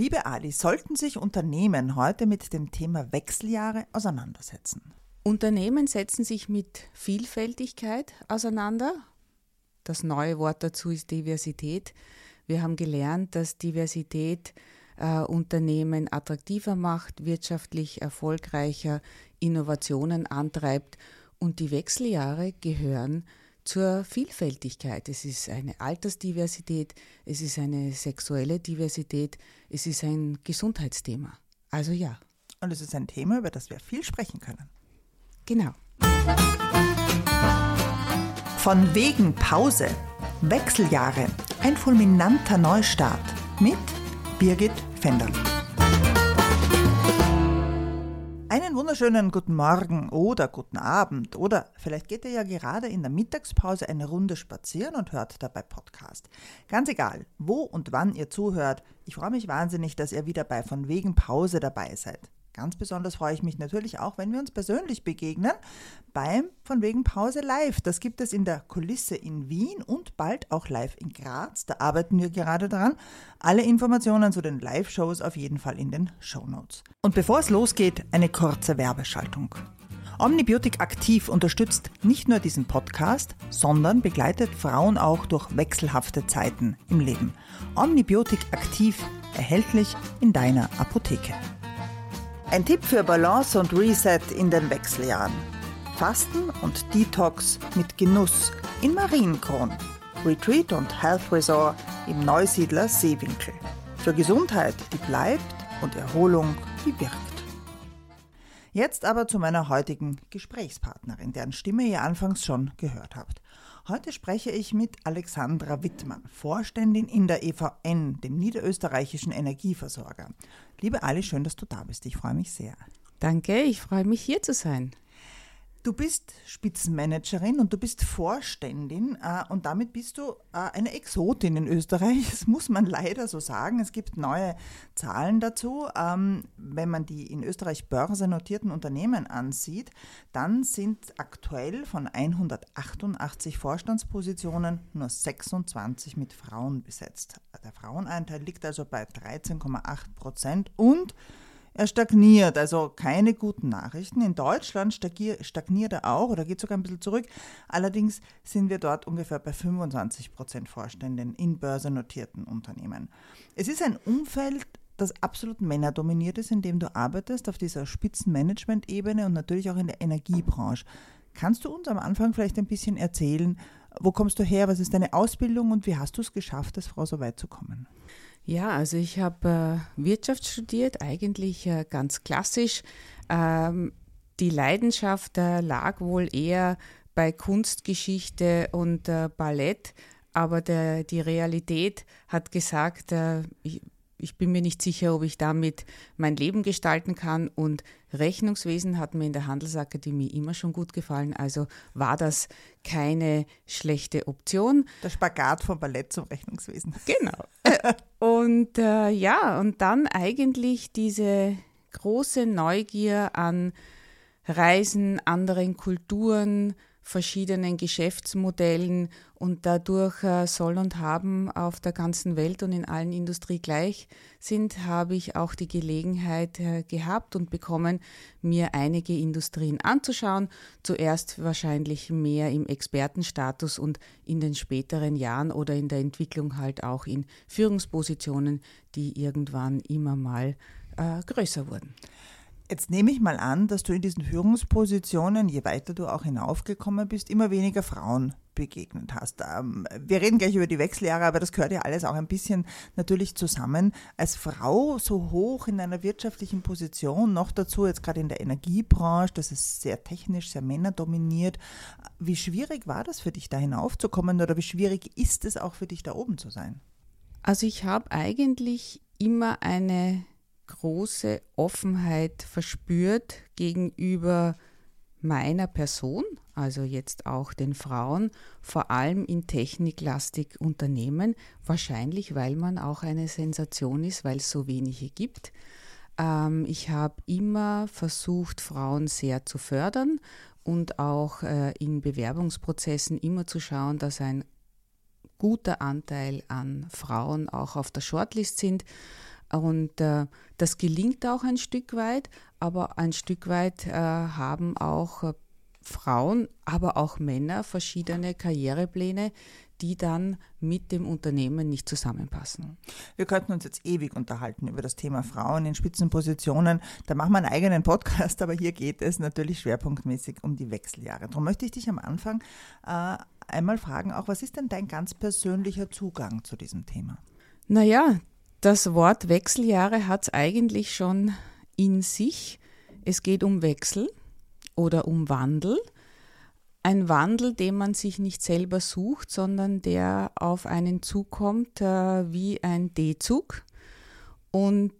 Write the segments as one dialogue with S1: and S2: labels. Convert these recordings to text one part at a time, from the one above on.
S1: Liebe Ali, sollten sich Unternehmen heute mit dem Thema Wechseljahre auseinandersetzen?
S2: Unternehmen setzen sich mit Vielfältigkeit auseinander. Das neue Wort dazu ist Diversität. Wir haben gelernt, dass Diversität Unternehmen attraktiver macht, wirtschaftlich erfolgreicher, Innovationen antreibt. Und die Wechseljahre gehören zur Vielfältigkeit. Es ist eine Altersdiversität, es ist eine sexuelle Diversität, es ist ein Gesundheitsthema. Also ja.
S1: Und es ist ein Thema, über das wir viel sprechen können.
S2: Genau.
S1: Von wegen Pause, Wechseljahre, ein fulminanter Neustart mit Birgit Fenderl. Einen wunderschönen guten Morgen oder guten Abend oder vielleicht geht ihr ja gerade in der Mittagspause eine Runde spazieren und hört dabei Podcast. Ganz egal, wo und wann ihr zuhört, ich freue mich wahnsinnig, dass ihr wieder bei Von wegen Pause dabei seid. Ganz besonders freue ich mich natürlich auch, wenn wir uns persönlich begegnen, beim Von wegen Pause live. Das gibt es in der Kulisse in Wien und bald auch live in Graz. Da arbeiten wir gerade dran. Alle Informationen zu den Live-Shows auf jeden Fall in den Shownotes. Und bevor es losgeht, eine kurze Werbeschaltung. Omnibiotic Aktiv unterstützt nicht nur diesen Podcast, sondern begleitet Frauen auch durch wechselhafte Zeiten im Leben. Omnibiotic Aktiv erhältlich in deiner Apotheke. Ein Tipp für Balance und Reset in den Wechseljahren. Fasten und Detox mit Genuss in Marienkron. Retreat und Health Resort im Neusiedler Seewinkel. Für Gesundheit, die bleibt und Erholung, die wirkt. Jetzt aber zu meiner heutigen Gesprächspartnerin, deren Stimme ihr anfangs schon gehört habt. Heute spreche ich mit Alexandra Wittmann, Vorständin in der EVN, dem niederösterreichischen Energieversorger. Liebe Ali, schön, dass du da bist. Ich freue mich sehr.
S2: Danke, ich freue mich, hier zu sein.
S1: Du bist Spitzenmanagerin und du bist Vorständin und damit bist du eine Exotin in Österreich. Das muss man leider so sagen. Es gibt neue Zahlen dazu. Wenn man die in Österreich börsennotierten Unternehmen ansieht, dann sind aktuell von 188 Vorstandspositionen nur 26 mit Frauen besetzt. Der Frauenanteil liegt also bei 13,8% und er stagniert, also keine guten Nachrichten. In Deutschland stagniert er auch oder geht sogar ein bisschen zurück. Allerdings sind wir dort ungefähr bei 25% Vorständen in börsennotierten Unternehmen. Es ist ein Umfeld, das absolut männerdominiert ist, in dem du arbeitest, auf dieser Spitzenmanagement-Ebene und natürlich auch in der Energiebranche. Kannst du uns am Anfang vielleicht ein bisschen erzählen, wo kommst du her, was ist deine Ausbildung und wie hast du es geschafft, als Frau so weit zu kommen?
S2: Ja, also ich habe Wirtschaft studiert, eigentlich ganz klassisch. Die Leidenschaft lag wohl eher bei Kunstgeschichte und Ballett, aber die Realität hat gesagt, ich bin mir nicht sicher, ob ich damit mein Leben gestalten kann, und Rechnungswesen hat mir in der Handelsakademie immer schon gut gefallen, also war das keine schlechte Option.
S1: Der Spagat vom Ballett zum Rechnungswesen.
S2: Genau. Und und dann eigentlich diese große Neugier an Reisen, anderen Kulturen, verschiedenen Geschäftsmodellen, und dadurch Soll und Haben auf der ganzen Welt und in allen Industrie gleich sind, habe ich auch die Gelegenheit gehabt und bekommen, mir einige Industrien anzuschauen. Zuerst wahrscheinlich mehr im Expertenstatus und in den späteren Jahren oder in der Entwicklung halt auch in Führungspositionen, die irgendwann immer mal größer wurden.
S1: Jetzt nehme ich mal an, dass du in diesen Führungspositionen, je weiter du auch hinaufgekommen bist, immer weniger Frauen begegnet hast. Wir reden gleich über die Wechseljahre, aber das gehört ja alles auch ein bisschen natürlich zusammen. Als Frau so hoch in einer wirtschaftlichen Position, noch dazu jetzt gerade in der Energiebranche, das ist sehr technisch, sehr männerdominiert. Wie schwierig war das für dich, da hinaufzukommen, oder wie schwierig ist es auch für dich, da oben zu sein?
S2: Also ich habe eigentlich immer eine große Offenheit verspürt gegenüber meiner Person, also jetzt auch den Frauen, vor allem in techniklastig Unternehmen, wahrscheinlich weil man auch eine Sensation ist, weil es so wenige gibt. Ich habe immer versucht, Frauen sehr zu fördern und auch in Bewerbungsprozessen immer zu schauen, dass ein guter Anteil an Frauen auch auf der Shortlist sind. Und das gelingt auch ein Stück weit, aber ein Stück weit haben auch Frauen, aber auch Männer verschiedene Karrierepläne, die dann mit dem Unternehmen nicht zusammenpassen.
S1: Wir könnten uns jetzt ewig unterhalten über das Thema Frauen in Spitzenpositionen. Da machen wir einen eigenen Podcast, aber hier geht es natürlich schwerpunktmäßig um die Wechseljahre. Darum möchte ich dich am Anfang einmal fragen, auch was ist denn dein ganz persönlicher Zugang zu diesem Thema?
S2: Naja, das Wort Wechseljahre hat es eigentlich schon in sich. Es geht um Wechsel oder um Wandel. Ein Wandel, den man sich nicht selber sucht, sondern der auf einen zukommt wie ein D-Zug. Und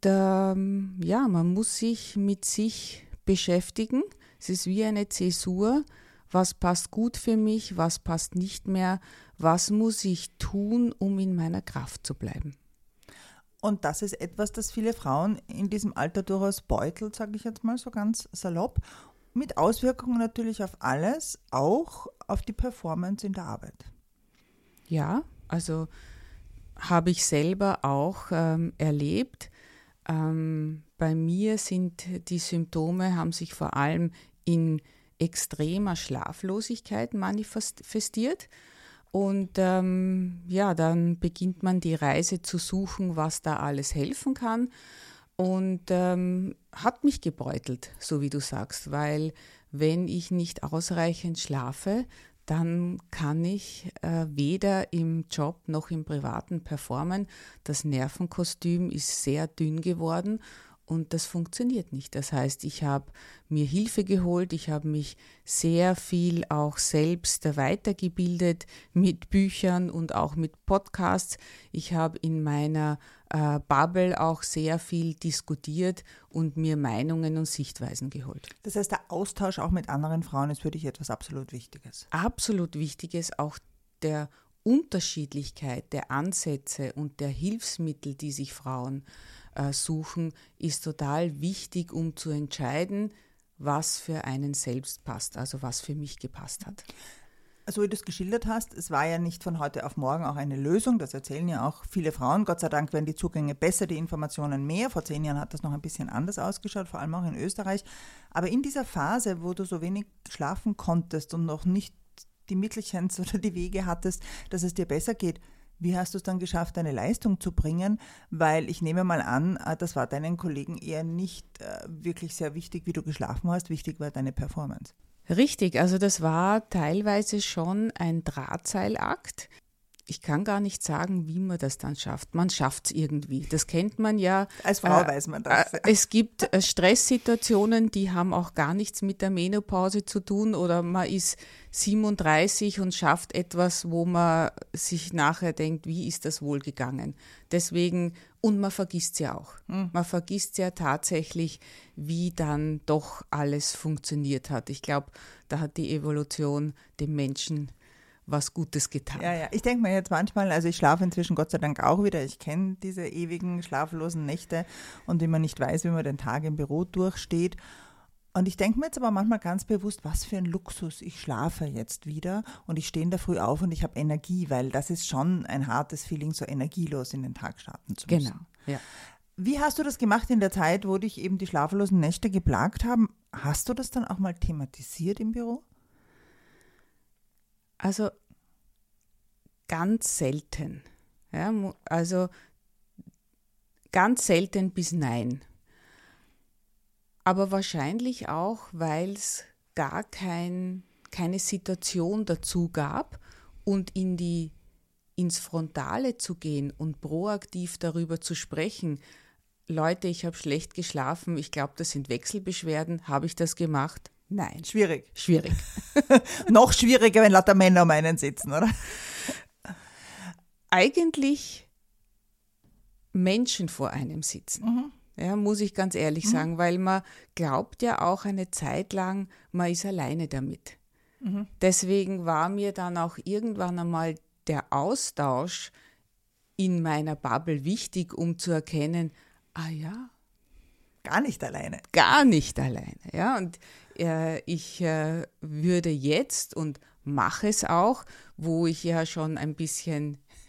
S2: man muss sich mit sich beschäftigen. Es ist wie eine Zäsur. Was passt gut für mich, was passt nicht mehr, was muss ich tun, um in meiner Kraft zu bleiben.
S1: Und das ist etwas, das viele Frauen in diesem Alter durchaus beutelt, sage ich jetzt mal so ganz salopp. Mit Auswirkungen natürlich auf alles, auch auf die Performance in der Arbeit.
S2: Ja, also habe ich selber auch erlebt. Bei mir sind die Symptome, haben sich vor allem in extremer Schlaflosigkeit manifestiert. Und dann beginnt man die Reise zu suchen, was da alles helfen kann. Und hat mich gebeutelt, so wie du sagst, weil wenn ich nicht ausreichend schlafe, dann kann ich weder im Job noch im Privaten performen. Das Nervenkostüm ist sehr dünn geworden und das funktioniert nicht. Das heißt, ich habe mir Hilfe geholt, ich habe mich sehr viel auch selbst weitergebildet mit Büchern und auch mit Podcasts. Ich habe in meiner Bubble auch sehr viel diskutiert und mir Meinungen und Sichtweisen geholt.
S1: Das heißt, der Austausch auch mit anderen Frauen ist für dich etwas absolut Wichtiges.
S2: Absolut Wichtiges, auch der Unterschiedlichkeit der Ansätze und der Hilfsmittel, die sich Frauen suchen, ist total wichtig, um zu entscheiden, was für einen selbst passt, also was für mich gepasst hat.
S1: Also wie du es geschildert hast, es war ja nicht von heute auf morgen auch eine Lösung, das erzählen ja auch viele Frauen. Gott sei Dank werden die Zugänge besser, die Informationen mehr. Vor 10 Jahren hat das noch ein bisschen anders ausgeschaut, vor allem auch in Österreich. Aber in dieser Phase, wo du so wenig schlafen konntest und noch nicht die Mittelchen oder die Wege hattest, dass es dir besser geht, wie hast du es dann geschafft, deine Leistung zu bringen? Weil ich nehme mal an, das war deinen Kollegen eher nicht wirklich sehr wichtig, wie du geschlafen hast. Wichtig war deine Performance.
S2: Richtig, also das war teilweise schon ein Drahtseilakt. Ich kann gar nicht sagen, wie man das dann schafft. Man schafft es irgendwie. Das kennt man ja.
S1: Als Frau weiß man das.
S2: Es gibt Stresssituationen, die haben auch gar nichts mit der Menopause zu tun oder man ist 37 und schafft etwas, wo man sich nachher denkt, wie ist das wohl gegangen? Deswegen, und man vergisst es ja auch. Man vergisst ja tatsächlich, wie dann doch alles funktioniert hat. Ich glaube, da hat die Evolution dem Menschen was Gutes getan.
S1: Ja. Ich denke mir jetzt manchmal, also ich schlafe inzwischen Gott sei Dank auch wieder. Ich kenne diese ewigen schlaflosen Nächte und wie man nicht weiß, wie man den Tag im Büro durchsteht. Und ich denke mir jetzt aber manchmal ganz bewusst, was für ein Luxus, ich schlafe jetzt wieder und ich stehe in der Früh auf und ich habe Energie, weil das ist schon ein hartes Feeling, so energielos in den Tag starten zu müssen.
S2: Genau, ja.
S1: Wie hast du das gemacht in der Zeit, wo dich eben die schlaflosen Nächte geplagt haben? Hast du das dann auch mal thematisiert im Büro?
S2: Also ganz selten. Ja, also ganz selten bis nein. Aber wahrscheinlich auch, weil es gar keine Situation dazu gab und ins Frontale zu gehen und proaktiv darüber zu sprechen. Leute, ich habe schlecht geschlafen, ich glaube, das sind Wechselbeschwerden. Habe ich das gemacht? Nein.
S1: Schwierig.
S2: Noch
S1: schwieriger, wenn lauter Männer um einen sitzen, oder?
S2: Eigentlich Menschen vor einem sitzen. Ja, muss ich ganz ehrlich sagen, weil man glaubt ja auch eine Zeit lang, man ist alleine damit. Deswegen war mir dann auch irgendwann einmal der Austausch in meiner Bubble wichtig, um zu erkennen,
S1: Gar nicht alleine.
S2: Gar nicht alleine. Ja, und ich würde jetzt und mache es auch, wo ich ja schon ein bisschen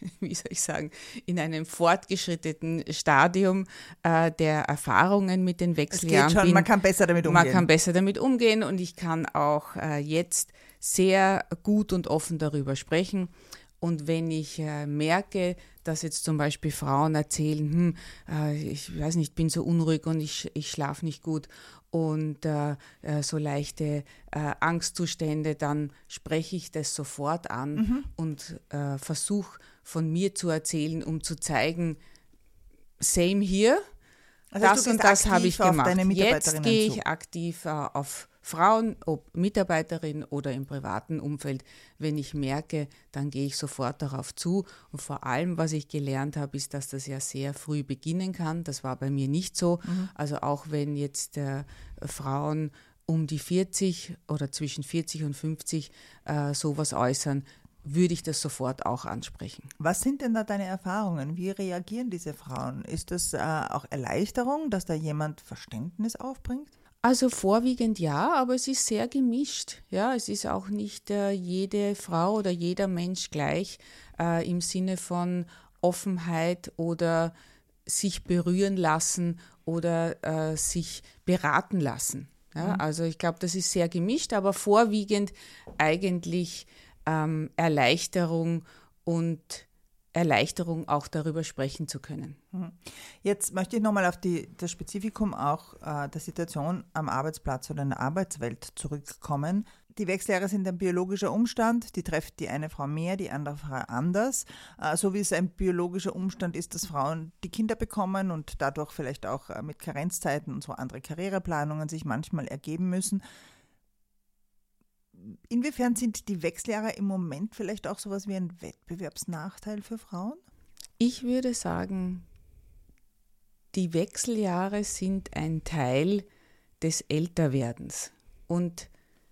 S2: wie soll ich sagen, in einem fortgeschrittenen Stadium der Erfahrungen mit den Wechseljahren
S1: es geht schon,
S2: bin.
S1: man kann besser damit umgehen.
S2: Man kann besser damit umgehen und ich kann auch jetzt sehr gut und offen darüber sprechen. Und wenn ich merke, dass jetzt zum Beispiel Frauen erzählen, ich weiß nicht, bin so unruhig und ich schlafe nicht gut und so leichte Angstzustände, dann spreche ich das sofort an und versuche von mir zu erzählen, um zu zeigen, same here,
S1: also
S2: das und das habe ich gemacht. Jetzt gehe ich
S1: zu.
S2: aktiv auf Frauen, ob Mitarbeiterin oder im privaten Umfeld. Wenn ich merke, dann gehe ich sofort darauf zu. Und vor allem, was ich gelernt habe, ist, dass das ja sehr früh beginnen kann. Das war bei mir nicht so. Also auch wenn jetzt Frauen um die 40 oder zwischen 40 und 50 sowas äußern, würde ich das sofort auch ansprechen.
S1: Was sind denn da deine Erfahrungen? Wie reagieren diese Frauen? Ist das auch Erleichterung, dass da jemand Verständnis aufbringt?
S2: Also vorwiegend ja, aber es ist sehr gemischt. Ja, es ist auch nicht jede Frau oder jeder Mensch gleich im Sinne von Offenheit oder sich berühren lassen oder sich beraten lassen. Ja, also ich glaube, das ist sehr gemischt, aber vorwiegend eigentlich Erleichterung und Erleichterung, auch darüber sprechen zu können.
S1: Jetzt möchte ich nochmal auf das Spezifikum auch der Situation am Arbeitsplatz oder in der Arbeitswelt zurückkommen. Die Wechseljahre sind ein biologischer Umstand, die trifft die eine Frau mehr, die andere Frau anders. So wie es ein biologischer Umstand ist, dass Frauen die Kinder bekommen und dadurch vielleicht auch mit Karenzzeiten und so andere Karriereplanungen sich manchmal ergeben müssen. Inwiefern sind die Wechseljahre im Moment vielleicht auch sowas wie ein Wettbewerbsnachteil für Frauen?
S2: Ich würde sagen, die Wechseljahre sind ein Teil des Älterwerdens und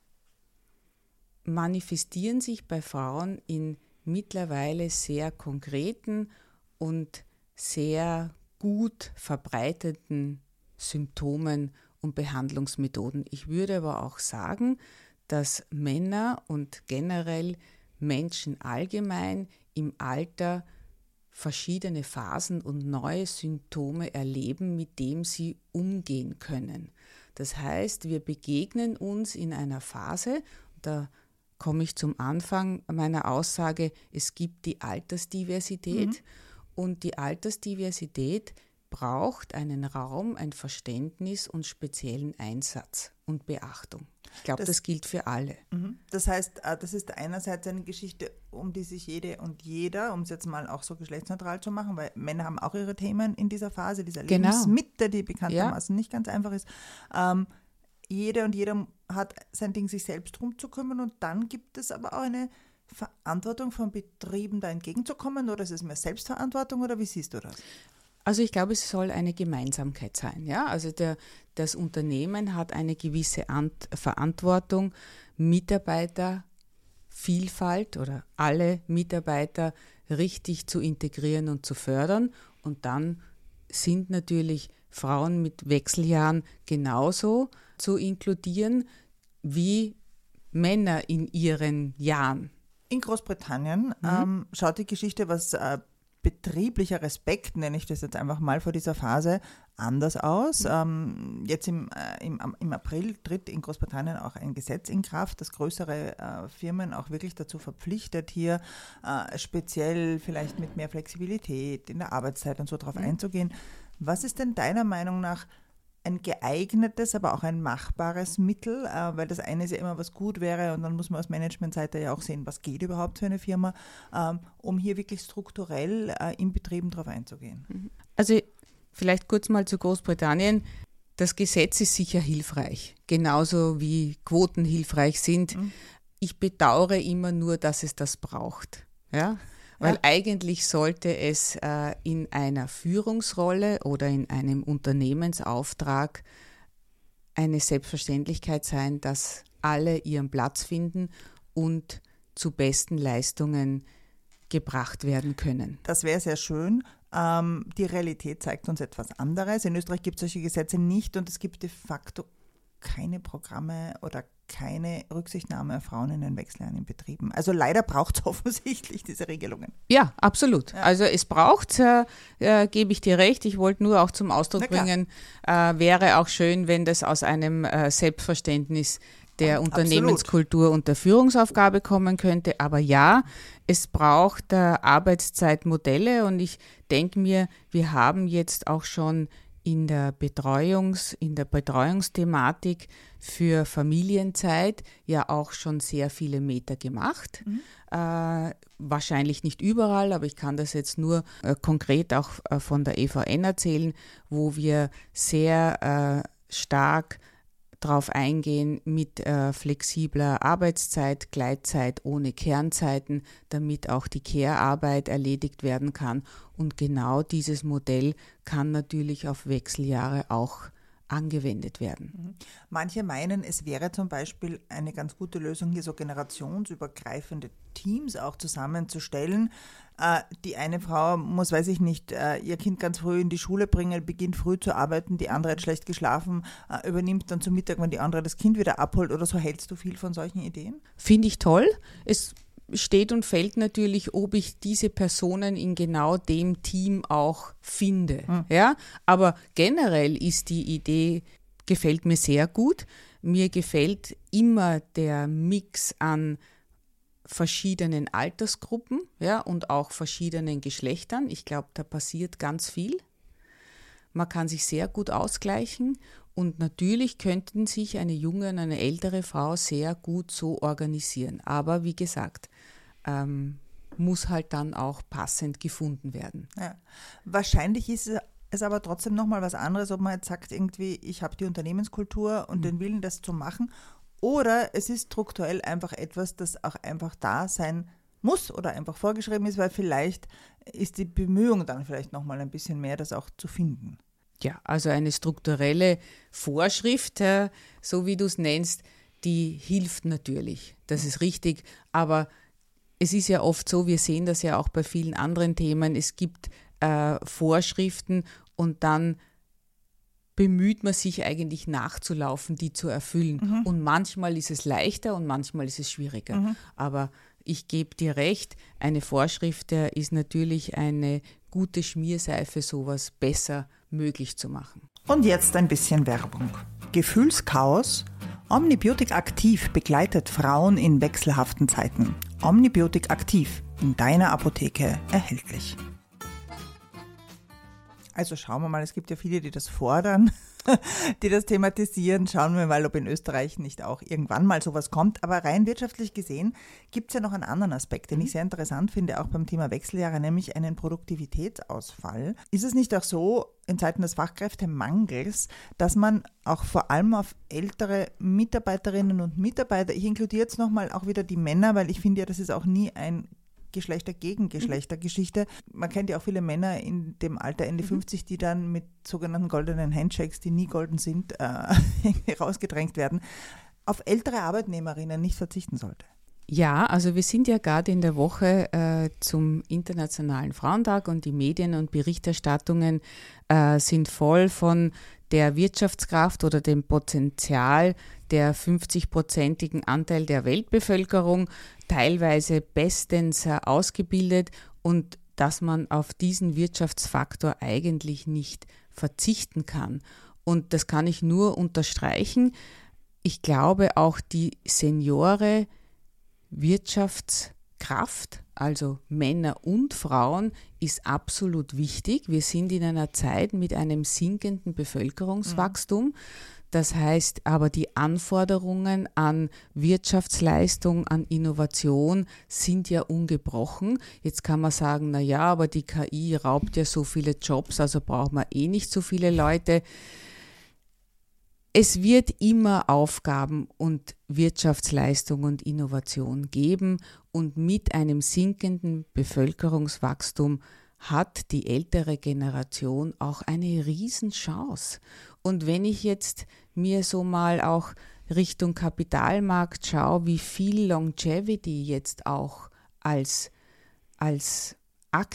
S2: manifestieren sich bei Frauen in mittlerweile sehr konkreten und sehr gut verbreiteten Symptomen und Behandlungsmethoden. Ich würde aber auch sagen, dass Männer und generell Menschen allgemein im Alter verschiedene Phasen und neue Symptome erleben, mit denen sie umgehen können. Das heißt, wir begegnen uns in einer Phase, da komme ich zum Anfang meiner Aussage, es gibt die Altersdiversität und die Altersdiversität braucht einen Raum, ein Verständnis und speziellen Einsatz und Beachtung. Ich glaube, das gilt für alle.
S1: Das heißt, das ist einerseits eine Geschichte, um die sich jede und jeder, um es jetzt mal auch so geschlechtsneutral zu machen, weil Männer haben auch ihre Themen in dieser Phase, dieser Lebensmitte, die bekanntermaßen nicht ganz einfach ist. Jede und jeder hat sein Ding, sich selbst drum zu kümmern und dann gibt es aber auch eine Verantwortung von Betrieben, da entgegenzukommen oder ist es mehr Selbstverantwortung oder wie siehst du das?
S2: Also ich glaube, es soll eine Gemeinsamkeit sein. Ja? Also das Unternehmen hat eine gewisse Verantwortung, Mitarbeitervielfalt oder alle Mitarbeiter richtig zu integrieren und zu fördern. Und dann sind natürlich Frauen mit Wechseljahren genauso zu inkludieren wie Männer in ihren Jahren.
S1: In Großbritannien schaut die Geschichte, was betrieblicher Respekt, nenne ich das jetzt einfach mal vor dieser Phase, anders aus. Jetzt im April tritt in Großbritannien auch ein Gesetz in Kraft, das größere Firmen auch wirklich dazu verpflichtet, hier speziell vielleicht mit mehr Flexibilität in der Arbeitszeit und so drauf einzugehen. Was ist denn deiner Meinung nach ein geeignetes, aber auch ein machbares Mittel, weil das eine ist ja immer, was gut wäre und dann muss man aus Managementseite ja auch sehen, was geht überhaupt für eine Firma, um hier wirklich strukturell in Betrieben drauf einzugehen.
S2: Also vielleicht kurz mal zu Großbritannien. Das Gesetz ist sicher hilfreich, genauso wie Quoten hilfreich sind. Ich bedauere immer nur, dass es das braucht. Ja? Weil eigentlich sollte es in einer Führungsrolle oder in einem Unternehmensauftrag eine Selbstverständlichkeit sein, dass alle ihren Platz finden und zu besten Leistungen gebracht werden können.
S1: Das wäre sehr schön. Die Realität zeigt uns etwas anderes. In Österreich gibt es solche Gesetze nicht und es gibt de facto keine Programme oder keine Rücksichtnahme auf Frauen in den Wechseljahren in Betrieben. Also leider braucht es offensichtlich diese Regelungen.
S2: Ja, absolut. Ja. Also es braucht, gebe ich dir recht, ich wollte nur auch zum Ausdruck bringen, wäre auch schön, wenn das aus einem Selbstverständnis der Unternehmenskultur und der Führungsaufgabe kommen könnte. Aber ja, es braucht Arbeitszeitmodelle und ich denke mir, wir haben jetzt auch schon in der Betreuungsthematik für Familienzeit ja auch schon sehr viele Meter gemacht. Wahrscheinlich nicht überall, aber ich kann das jetzt nur konkret auch von der EVN erzählen, wo wir sehr stark drauf eingehen mit flexibler Arbeitszeit, Gleitzeit ohne Kernzeiten, damit auch die Care-Arbeit erledigt werden kann. Und genau dieses Modell kann natürlich auf Wechseljahre auch angewendet werden.
S1: Manche meinen, es wäre zum Beispiel eine ganz gute Lösung, hier so generationsübergreifende Teams auch zusammenzustellen. Die eine Frau muss, weiß ich nicht, ihr Kind ganz früh in die Schule bringen, beginnt früh zu arbeiten, die andere hat schlecht geschlafen, übernimmt dann zum Mittag, wenn die andere das Kind wieder abholt oder so. Hältst du viel von solchen Ideen?
S2: Finde ich toll. Es steht und fällt natürlich, ob ich diese Personen in genau dem Team auch finde. Ja? Aber generell ist die Idee, gefällt mir sehr gut. Mir gefällt immer der Mix an verschiedenen Altersgruppen, ja, und auch verschiedenen Geschlechtern. Ich glaube, da passiert ganz viel. Man kann sich sehr gut ausgleichen und natürlich könnten sich eine junge und eine ältere Frau sehr gut so organisieren. Aber wie gesagt, muss halt dann auch passend gefunden werden.
S1: Ja. Wahrscheinlich ist es aber trotzdem nochmal was anderes, ob man jetzt sagt, irgendwie, ich habe die Unternehmenskultur und den Willen, das zu machen, oder es ist strukturell einfach etwas, das auch einfach da sein muss oder einfach vorgeschrieben ist, weil vielleicht ist die Bemühung dann vielleicht nochmal ein bisschen mehr, das auch zu finden.
S2: Ja, also eine strukturelle Vorschrift, so wie du es nennst, die hilft natürlich. Das ist richtig, aber es ist ja oft so, wir sehen das ja auch bei vielen anderen Themen, es gibt Vorschriften und dann bemüht man sich eigentlich nachzulaufen, die zu erfüllen. Und manchmal ist es leichter und manchmal ist es schwieriger. Aber ich gebe dir recht, eine Vorschrift ist natürlich eine gute Schmierseife, sowas besser möglich zu machen.
S1: Und jetzt ein bisschen Werbung. Gefühlschaos? Omnibiotik Aktiv begleitet Frauen in wechselhaften Zeiten. Omnibiotik Aktiv, in deiner Apotheke erhältlich. Also schauen wir mal, es gibt ja viele, die das fordern, die das thematisieren. Schauen wir mal, ob in Österreich nicht auch irgendwann mal sowas kommt. Aber rein wirtschaftlich gesehen gibt es ja noch einen anderen Aspekt, den ich sehr interessant finde, auch beim Thema Wechseljahre, nämlich einen Produktivitätsausfall. Ist es nicht auch so, in Zeiten des Fachkräftemangels, dass man auch vor allem auf ältere Mitarbeiterinnen und Mitarbeiter, ich inkludiere jetzt nochmal auch wieder die Männer, weil ich finde ja, das ist auch nie ein Geschlechter gegen Geschlechtergeschichte. Man kennt ja auch viele Männer in dem Alter Ende 50, die dann mit sogenannten goldenen Handshakes, die nie golden sind, irgendwie rausgedrängt werden, auf ältere Arbeitnehmerinnen nicht verzichten sollte.
S2: Ja, also wir sind ja gerade in der Woche zum Internationalen Frauentag und die Medien und Berichterstattungen sind voll von der Wirtschaftskraft oder dem Potenzial der 50-prozentigen Anteil der Weltbevölkerung, teilweise bestens ausgebildet und dass man auf diesen Wirtschaftsfaktor eigentlich nicht verzichten kann. Und das kann ich nur unterstreichen. Ich glaube auch die Seniore Wirtschaftskraft, also Männer und Frauen, ist absolut wichtig. Wir sind in einer Zeit mit einem sinkenden Bevölkerungswachstum. Das heißt aber, die Anforderungen an Wirtschaftsleistung, an Innovation sind ja ungebrochen. Jetzt kann man sagen, na ja, aber die KI raubt ja so viele Jobs, also braucht man eh nicht so viele Leute. Es wird immer Aufgaben und Wirtschaftsleistung und Innovation geben und mit einem sinkenden Bevölkerungswachstum hat die ältere Generation auch eine Riesenchance. Und wenn ich jetzt mir so mal auch Richtung Kapitalmarkt schaue, wie viel Longevity jetzt auch als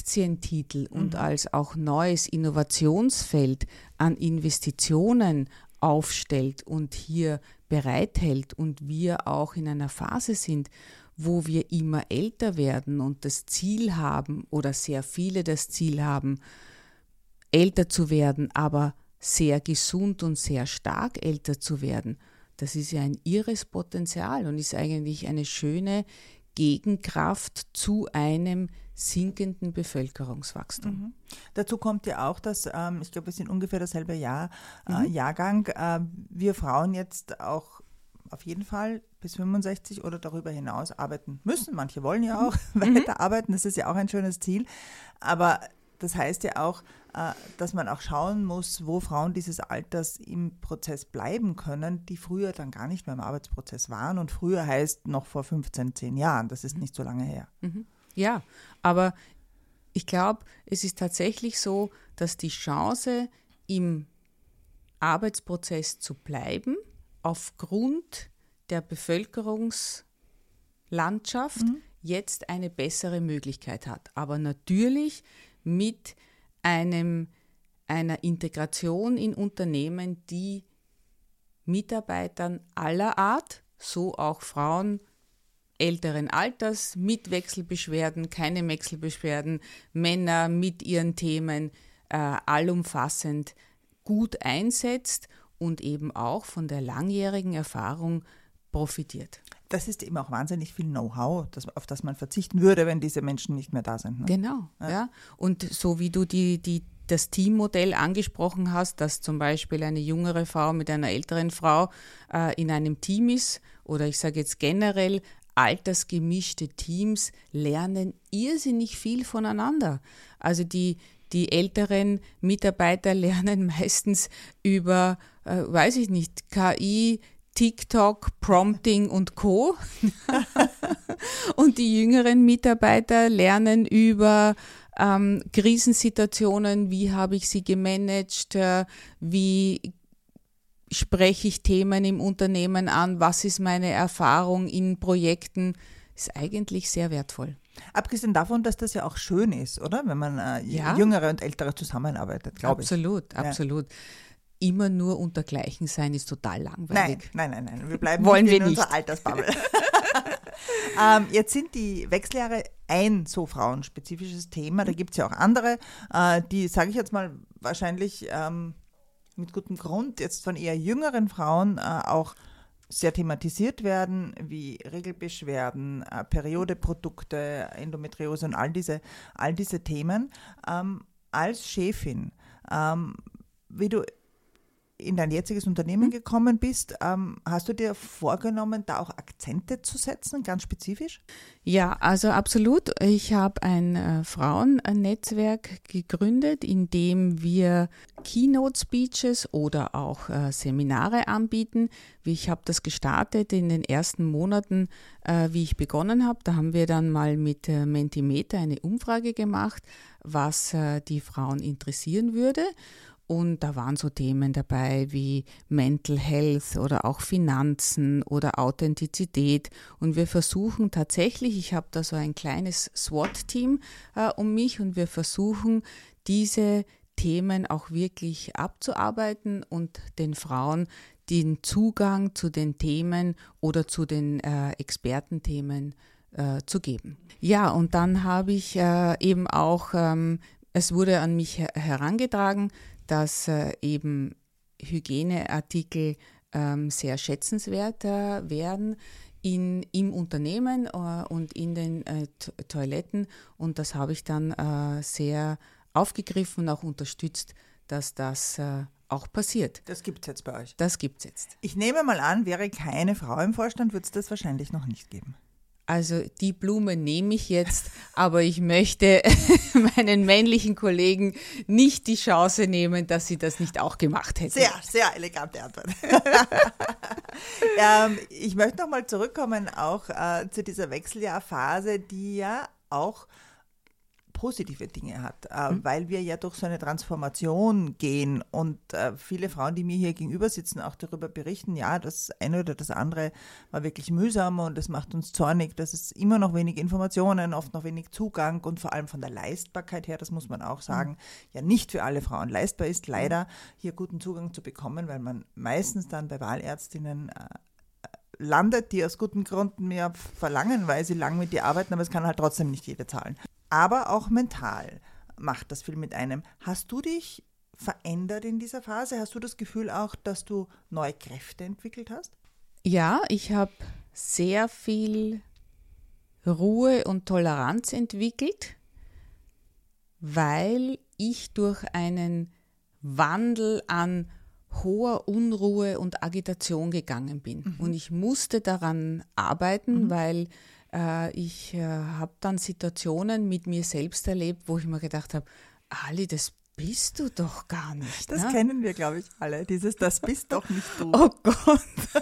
S2: Aktientitel und als auch neues Innovationsfeld an Investitionen aufstellt und hier bereithält und wir auch in einer Phase sind, wo wir immer älter werden und das Ziel haben oder sehr viele das Ziel haben, älter zu werden, aber sehr gesund und sehr stark älter zu werden, das ist ja ein irres Potenzial und ist eigentlich eine schöne Gegenkraft zu einem sinkenden Bevölkerungswachstum.
S1: Mhm. Dazu kommt ja auch, dass, ich glaube, wir sind ungefähr dasselbe Jahrgang, wir Frauen jetzt auch auf jeden Fall bis 65 oder darüber hinaus arbeiten müssen. Manche wollen ja auch weiter arbeiten, das ist ja auch ein schönes Ziel. Aber das heißt ja auch, dass man auch schauen muss, wo Frauen dieses Alters im Prozess bleiben können, die früher dann gar nicht mehr im Arbeitsprozess waren. Und früher heißt noch vor 10 Jahren, das ist nicht so lange her.
S2: Ja, aber ich glaube, es ist tatsächlich so, dass die Chance, im Arbeitsprozess zu bleiben, aufgrund der Bevölkerungslandschaft jetzt eine bessere Möglichkeit hat. Aber natürlich mit einer Integration in Unternehmen, die Mitarbeitern aller Art, so auch Frauen älteren Alters, mit Wechselbeschwerden, keine Wechselbeschwerden, Männer mit ihren Themen allumfassend gut einsetzt und eben auch von der langjährigen Erfahrung profitiert.
S1: Das ist eben auch wahnsinnig viel Know-how, auf das man verzichten würde, wenn diese Menschen nicht mehr da sind. Ne?
S2: Genau, ja. Und so wie du das Teammodell angesprochen hast, dass zum Beispiel eine jüngere Frau mit einer älteren Frau in einem Team ist, oder ich sage jetzt generell, altersgemischte Teams lernen irrsinnig viel voneinander. Also die älteren Mitarbeiter lernen meistens über, weiß ich nicht, KI, TikTok, Prompting und Co. Und die jüngeren Mitarbeiter lernen über Krisensituationen, wie habe ich sie gemanagt, wie spreche ich Themen im Unternehmen an, was ist meine Erfahrung in Projekten, ist eigentlich sehr wertvoll.
S1: Abgesehen davon, dass das ja auch schön ist, oder? Wenn man Jüngere und Ältere zusammenarbeitet, glaube ich.
S2: Absolut. Immer nur unter Gleichen sein ist total langweilig.
S1: Nein. Wir bleiben
S2: Wollen
S1: nicht
S2: wir
S1: in
S2: nicht.
S1: unserer Altersbubble. Jetzt sind die Wechseljahre ein so frauenspezifisches Thema. Da gibt es ja auch andere, die, sage ich jetzt mal, wahrscheinlich mit gutem Grund jetzt von eher jüngeren Frauen auch sehr thematisiert werden, wie Regelbeschwerden, Periodeprodukte, Endometriose und all diese Themen. Als Chefin, wie du in dein jetziges Unternehmen gekommen bist, hast du dir vorgenommen, da auch Akzente zu setzen, ganz spezifisch?
S2: Ja, also absolut. Ich habe ein Frauennetzwerk gegründet, in dem wir Keynote-Speeches oder auch Seminare anbieten. Ich habe das gestartet in den ersten Monaten, wie ich begonnen habe. Da haben wir dann mal mit Mentimeter eine Umfrage gemacht, was die Frauen interessieren würde. Und da waren so Themen dabei wie Mental Health oder auch Finanzen oder Authentizität. Und wir versuchen tatsächlich, ich habe da so ein kleines SWAT-Team um mich und wir versuchen, diese Themen auch wirklich abzuarbeiten und den Frauen den Zugang zu den Themen oder zu den Expertenthemen zu geben. Ja, und dann habe ich eben auch, es wurde an mich herangetragen, dass eben Hygieneartikel sehr schätzenswert werden im Unternehmen und in den Toiletten. Und das habe ich dann sehr aufgegriffen und auch unterstützt, dass das auch passiert.
S1: Das gibt es jetzt bei euch?
S2: Das gibt es jetzt.
S1: Ich nehme mal an, wäre keine Frau im Vorstand, würde es das wahrscheinlich noch nicht geben.
S2: Also die Blume nehme ich jetzt, aber ich möchte meinen männlichen Kollegen nicht die Chance nehmen, dass sie das nicht auch gemacht hätten.
S1: Sehr, sehr elegante Antwort. Ich möchte nochmal zurückkommen auch zu dieser Wechseljahrphase, die ja auch positive Dinge hat, weil wir ja durch so eine Transformation gehen und viele Frauen, die mir hier gegenüber sitzen, auch darüber berichten, ja, das eine oder das andere war wirklich mühsam und das macht uns zornig, das ist immer noch wenig Informationen, oft noch wenig Zugang und vor allem von der Leistbarkeit her, das muss man auch sagen, ja nicht für alle Frauen leistbar ist, leider hier guten Zugang zu bekommen, weil man meistens dann bei Wahlärztinnen landet, die aus guten Gründen mehr verlangen, weil sie lang mit dir arbeiten, aber es kann halt trotzdem nicht jede zahlen. Aber auch mental macht das viel mit einem. Hast du dich verändert in dieser Phase? Hast du das Gefühl auch, dass du neue Kräfte entwickelt hast?
S2: Ja, ich habe sehr viel Ruhe und Toleranz entwickelt, weil ich durch einen Wandel an hoher Unruhe und Agitation gegangen bin. Und ich musste daran arbeiten, weil ich habe dann Situationen mit mir selbst erlebt, wo ich mir gedacht habe, Ali, das bist du doch gar nicht.
S1: Das kennen wir, glaube ich, alle, das bist doch nicht du.
S2: Oh Gott.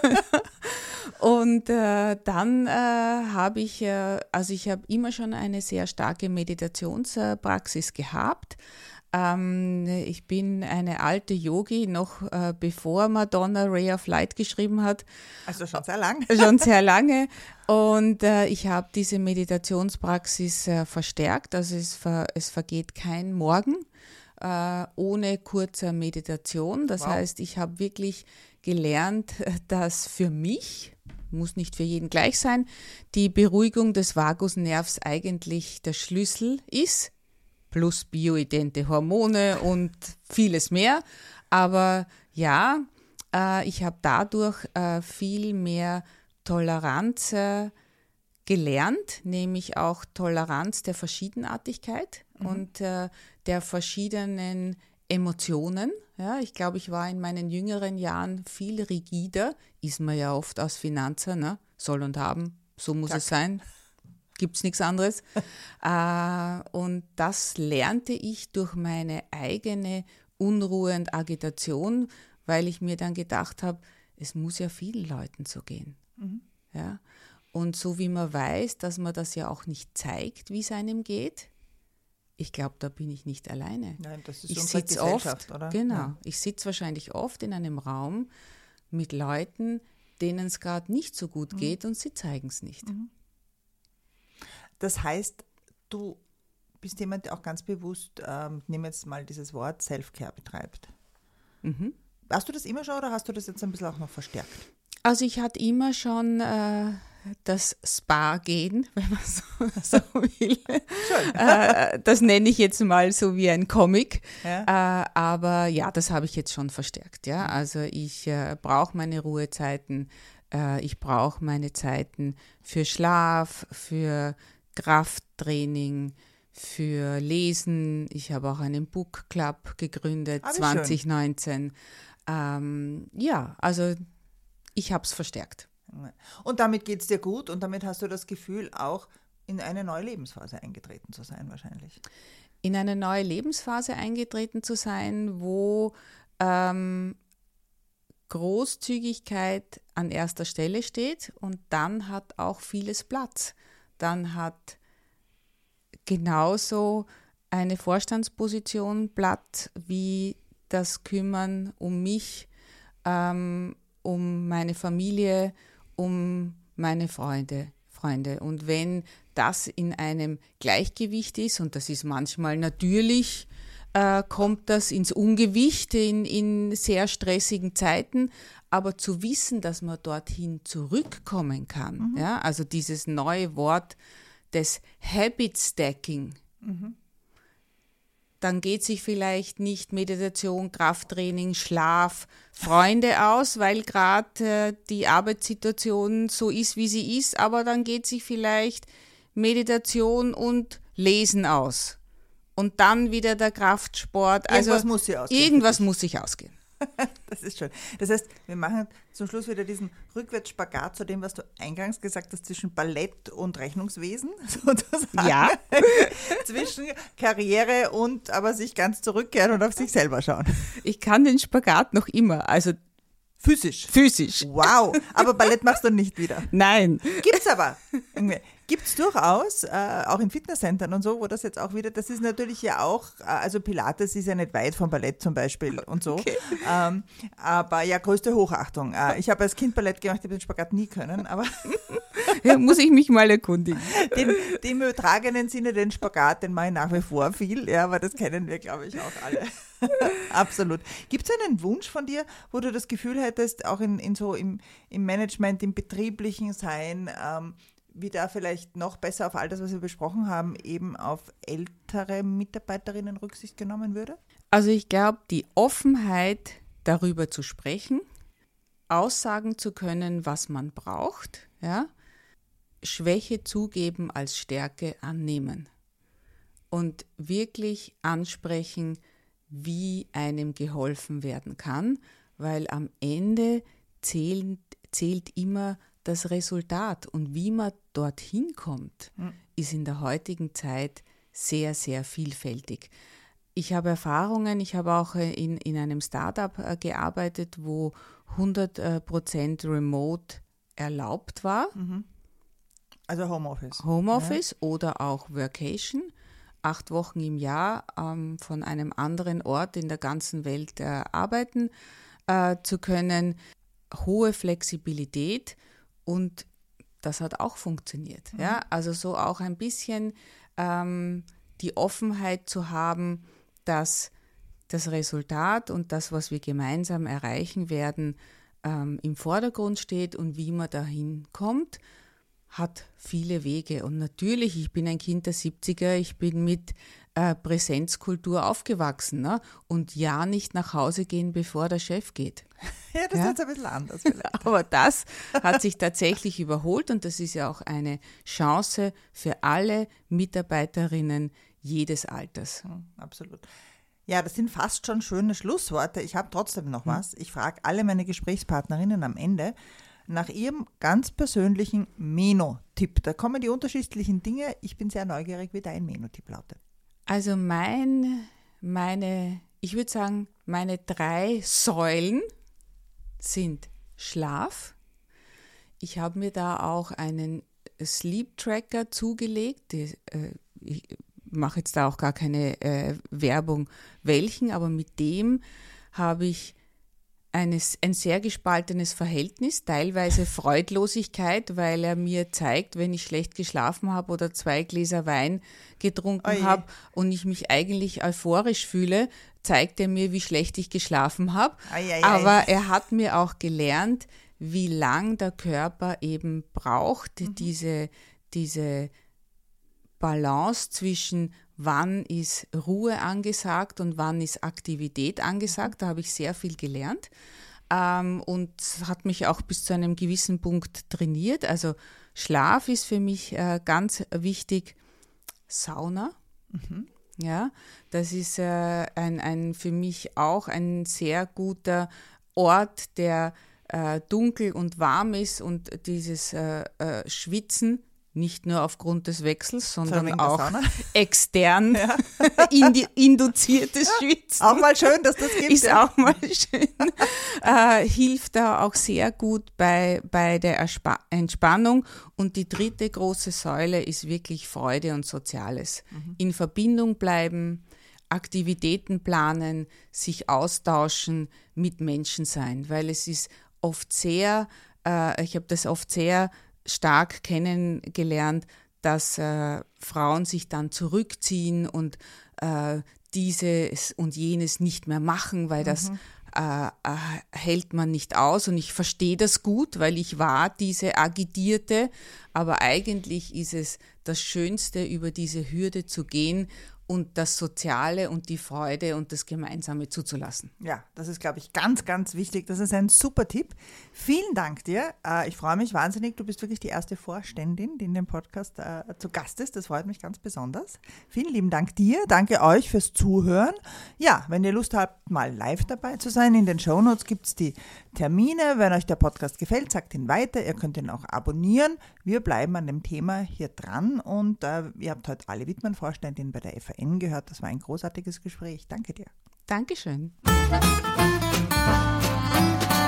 S2: Und dann habe ich, ich habe immer schon eine sehr starke Meditationspraxis gehabt. Ich bin eine alte Yogi, noch bevor Madonna Ray of Light geschrieben hat.
S1: Also schon sehr lang.
S2: Schon sehr lange. Und ich habe diese Meditationspraxis verstärkt. Also es vergeht kein Morgen ohne kurzer Meditation. Das heißt, ich habe wirklich gelernt, dass für mich, muss nicht für jeden gleich sein, die Beruhigung des Vagusnervs eigentlich der Schlüssel ist. Plus bioidente Hormone und vieles mehr. Aber ja, ich habe dadurch viel mehr Toleranz gelernt, nämlich auch Toleranz der Verschiedenartigkeit und der verschiedenen Emotionen. Ja, ich glaube, ich war in meinen jüngeren Jahren viel rigider, ist man ja oft aus Finanzer, ne? Soll und haben, so muss es sein. Gibt es nichts anderes. Und das lernte ich durch meine eigene Unruhe und Agitation, weil ich mir dann gedacht habe, es muss ja vielen Leuten so gehen. Ja? Und so wie man weiß, dass man das ja auch nicht zeigt, wie es einem geht, ich glaube, da bin ich nicht alleine.
S1: Nein, das ist unsere Gesellschaft, oder?
S2: Genau.
S1: Ja.
S2: Ich sitze wahrscheinlich oft in einem Raum mit Leuten, denen es gerade nicht so gut geht und sie zeigen es nicht.
S1: Das heißt, du bist jemand, der auch ganz bewusst, nehmen jetzt mal dieses Wort, Self-Care betreibt. Hast du das immer schon oder hast du das jetzt ein bisschen auch noch verstärkt?
S2: Also ich hatte immer schon das Spa-Gehen, wenn man so will. Das nenne ich jetzt mal so wie ein Comic. Ja. Aber ja, das habe ich jetzt schon verstärkt. Ja? Also ich brauche meine Ruhezeiten, ich brauche meine Zeiten für Schlaf, für Krafttraining, für Lesen. Ich habe auch einen Book Club gegründet, 2019. Ja, also ich habe es verstärkt.
S1: Und damit geht es dir gut und damit hast du das Gefühl, auch in eine neue Lebensphase eingetreten zu sein wahrscheinlich.
S2: In eine neue Lebensphase eingetreten zu sein, wo Großzügigkeit an erster Stelle steht und dann hat auch vieles Platz. Dann hat genauso eine Vorstandsposition Platz wie das Kümmern um mich, um meine Familie, um meine Freunde. Und wenn das in einem Gleichgewicht ist, und das ist manchmal natürlich, kommt das ins Ungewicht in sehr stressigen Zeiten, aber zu wissen, dass man dorthin zurückkommen kann, ja, also dieses neue Wort des Habit Stacking, dann geht sich vielleicht nicht Meditation, Krafttraining, Schlaf, Freunde aus, weil gerade die Arbeitssituation so ist, wie sie ist, aber dann geht sich vielleicht Meditation und Lesen aus. Und dann wieder der Kraftsport.
S1: Irgendwas muss sich ausgehen.
S2: Irgendwas muss sich ausgehen.
S1: Das ist schön. Das heißt, wir machen zum Schluss wieder diesen Rückwärtsspagat zu dem, was du eingangs gesagt hast, zwischen Ballett und Rechnungswesen, sozusagen.
S2: Ja.
S1: Zwischen Karriere und aber sich ganz zurückkehren und auf sich selber schauen.
S2: Ich kann den Spagat noch immer. Also
S1: Physisch?
S2: Physisch.
S1: Wow, aber Ballett machst du nicht wieder.
S2: Nein.
S1: Gibt's aber. Gibt's durchaus, auch in Fitnesscentern und so, wo das jetzt auch wieder, das ist natürlich ja auch, also Pilates ist ja nicht weit vom Ballett zum Beispiel und so. Okay. Aber ja, größte Hochachtung. Ich habe als Kind Ballett gemacht, ich habe den Spagat nie können, aber
S2: ja, muss ich mich mal erkundigen.
S1: Im übertragenen Sinne den Spagat, den mache ich nach wie vor viel, ja, aber das kennen wir, glaube ich, auch alle. Absolut. Gibt es einen Wunsch von dir, wo du das Gefühl hättest, auch in so im Management, im betrieblichen Sein, wie da vielleicht noch besser auf all das, was wir besprochen haben, eben auf ältere Mitarbeiterinnen Rücksicht genommen würde?
S2: Also ich glaube, die Offenheit, darüber zu sprechen, aussagen zu können, was man braucht, ja, Schwäche zugeben als Stärke annehmen und wirklich ansprechen, wie einem geholfen werden kann, weil am Ende zählt immer das Resultat und wie man dorthin kommt, ist in der heutigen Zeit sehr, sehr vielfältig. Ich habe Erfahrungen, ich habe auch in einem Startup gearbeitet, wo 100% Remote erlaubt war.
S1: Also Homeoffice.
S2: Homeoffice ja. Oder auch Workation, 8 Wochen im Jahr von einem anderen Ort in der ganzen Welt arbeiten zu können, hohe Flexibilität und das hat auch funktioniert. Ja? Also so auch ein bisschen die Offenheit zu haben, dass das Resultat und das, was wir gemeinsam erreichen werden, im Vordergrund steht und wie man dahin kommt, hat viele Wege. Und natürlich, ich bin ein Kind der 70er, ich bin mit Präsenzkultur aufgewachsen, ne? Und ja nicht nach Hause gehen, bevor der Chef geht.
S1: Ja, das ist jetzt ein bisschen anders vielleicht.
S2: Aber das hat sich tatsächlich überholt und das ist ja auch eine Chance für alle Mitarbeiterinnen jedes Alters.
S1: Absolut. Ja, das sind fast schon schöne Schlussworte. Ich habe trotzdem noch was. Ich frage alle meine Gesprächspartnerinnen am Ende nach ihrem ganz persönlichen Meno-Tipp. Da kommen die unterschiedlichen Dinge. Ich bin sehr neugierig, wie dein Meno-Tipp lautet.
S2: Also ich würde sagen, meine 3 Säulen sind Schlaf. Ich habe mir da auch einen Sleep Tracker zugelegt. Ich mache jetzt da auch gar keine Werbung, welchen, aber mit dem habe ich ein sehr gespaltenes Verhältnis, teilweise Freudlosigkeit, weil er mir zeigt, wenn ich schlecht geschlafen habe oder 2 Gläser Wein getrunken habe und ich mich eigentlich euphorisch fühle, zeigt er mir, wie schlecht ich geschlafen habe. Aber er hat mir auch gelernt, wie lang der Körper eben braucht, diese Balance zwischen wann ist Ruhe angesagt und wann ist Aktivität angesagt. Da habe ich sehr viel gelernt und hat mich auch bis zu einem gewissen Punkt trainiert. Also Schlaf ist für mich ganz wichtig. Sauna, ja, das ist für mich auch ein sehr guter Ort, der dunkel und warm ist und dieses Schwitzen, nicht nur aufgrund des Wechsels, sondern auch extern induziertes Schwitzen.
S1: Auch mal schön, dass das gibt.
S2: Ist auch mal schön. Hilft da auch sehr gut bei der Entspannung. Und die 3. große Säule ist wirklich Freude und Soziales. In Verbindung bleiben, Aktivitäten planen, sich austauschen, mit Menschen sein. Weil es ist oft ich habe das oft sehr stark kennengelernt, dass Frauen sich dann zurückziehen und dieses und jenes nicht mehr machen, weil das hält man nicht aus. Und ich verstehe das gut, weil ich war diese Agitierte, aber eigentlich ist es das Schönste, über diese Hürde zu gehen und das Soziale und die Freude und das Gemeinsame zuzulassen.
S1: Ja, das ist, glaube ich, ganz, ganz wichtig. Das ist ein super Tipp. Vielen Dank dir. Ich freue mich wahnsinnig. Du bist wirklich die erste Vorständin, die in dem Podcast zu Gast ist. Das freut mich ganz besonders. Vielen lieben Dank dir. Danke euch fürs Zuhören. Ja, wenn ihr Lust habt, mal live dabei zu sein, in den Shownotes gibt es die Termine. Wenn euch der Podcast gefällt, sagt ihn weiter. Ihr könnt ihn auch abonnieren. Wir bleiben an dem Thema hier dran und ihr habt heute alle Wittmann-Vorständin bei der FAN gehört. Das war ein großartiges Gespräch. Danke dir.
S2: Dankeschön.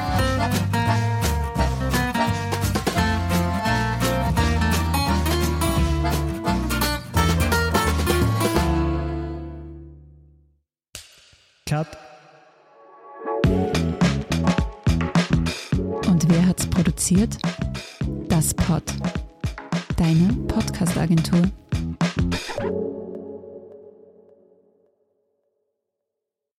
S3: Cut.
S4: Und wer hat's produziert? Das Pod. Deine Podcast-Agentur.